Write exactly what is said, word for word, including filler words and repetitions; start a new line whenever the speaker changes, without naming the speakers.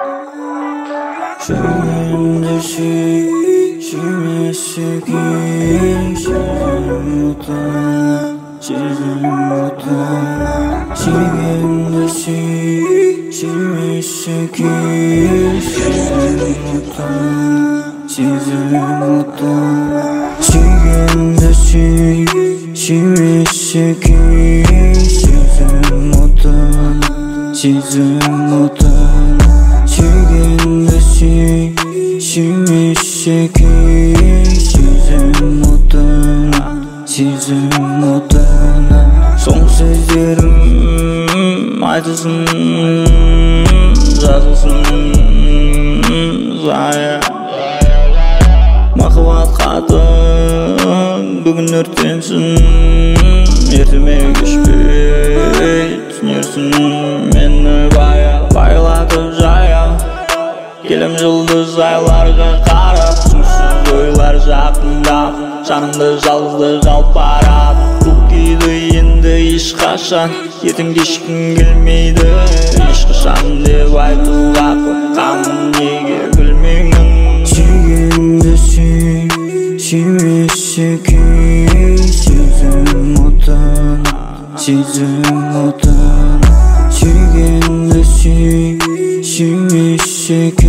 Suyunda şey, şimdi şeker, şermutan, şermutan. Suyunda şey, şimdi şeker, şermutan, şermutan. Suyunda şey, şimdi şeker, şermutan, şermutan. Suyunda şey, şimdi şeker, şermutan, şermutan. Son sözlerim айтылсын, жазылсын зая. Махаббат хатын бүгін өртенсін, ертеме кешпей түсінерсің мені бая. Байлатып жая келем жұлдыз айларға қарап, түсінсіз ойлар жақындап, жанымды жалғыздық алып барады. Бұл күйді енді ешқашан ертең кешкім келмейді. Ешқашан деп айтуға қорқамын, неге білмеймін. Сүйгенді сүй, сүймесе күй, сезім отан, сезім отан. Сүйгенді сүй, сүймесе